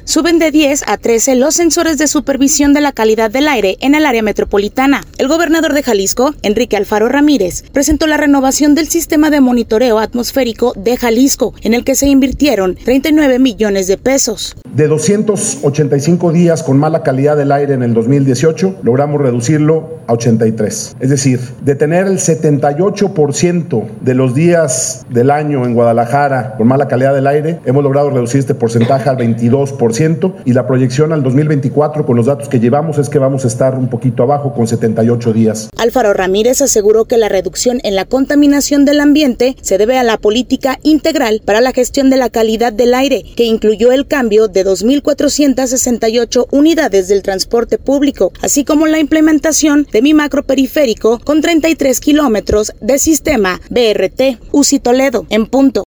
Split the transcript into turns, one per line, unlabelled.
Suben de 10 a 13 los sensores de supervisión de la calidad del aire en el área metropolitana. El gobernador de Jalisco, Enrique Alfaro Ramírez, presentó la renovación del sistema de monitoreo atmosférico de Jalisco, en el que se invirtieron 39 millones de pesos.
De 285 días con mala calidad del aire en el 2018, logramos reducirlo a 83. Es decir, de tener el 78% de los días del año en Guadalajara con mala calidad del aire, hemos logrado reducir este porcentaje al 22% y la proyección al 2024 con los datos que llevamos es que vamos a estar un poquito abajo con 78 días.
Alfaro Ramírez aseguró que la reducción en la contaminación del ambiente se debe a la política integral para la gestión de la calidad del aire, que incluyó el cambio de 2.468 unidades del transporte público, así como la implementación de mi macroperiférico con 33 kilómetros de sistema BRT. Uzi Toledo, en punto.